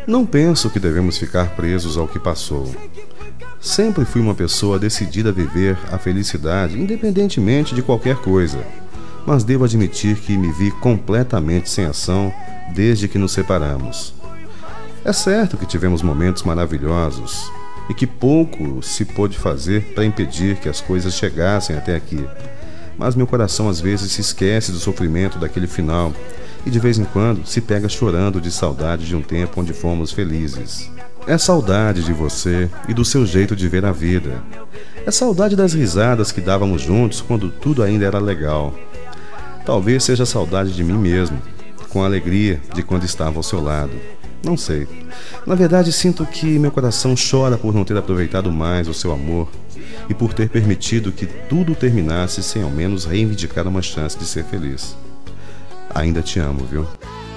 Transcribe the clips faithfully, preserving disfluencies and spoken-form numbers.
Não penso que devemos ficar presos ao que passou. Sempre fui uma pessoa decidida a viver a felicidade independentemente de qualquer coisa, mas devo admitir que me vi completamente sem ação desde que nos separamos. É certo que tivemos momentos maravilhosos e que pouco se pôde fazer para impedir que as coisas chegassem até aqui, mas meu coração às vezes se esquece do sofrimento daquele final e de vez em quando se pega chorando de saudade de um tempo onde fomos felizes. É saudade de você e do seu jeito de ver a vida. É saudade das risadas que dávamos juntos quando tudo ainda era legal. Talvez seja saudade de mim mesmo, com a alegria de quando estava ao seu lado. Não sei. Na verdade, sinto que meu coração chora por não ter aproveitado mais o seu amor e por ter permitido que tudo terminasse sem ao menos reivindicar uma chance de ser feliz. Ainda te amo, viu?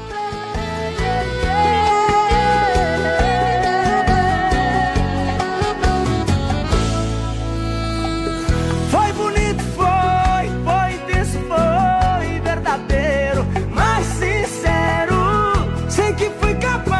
Foi bonito, foi, foi desse, foi verdadeiro, mas sincero. Sei que fui capaz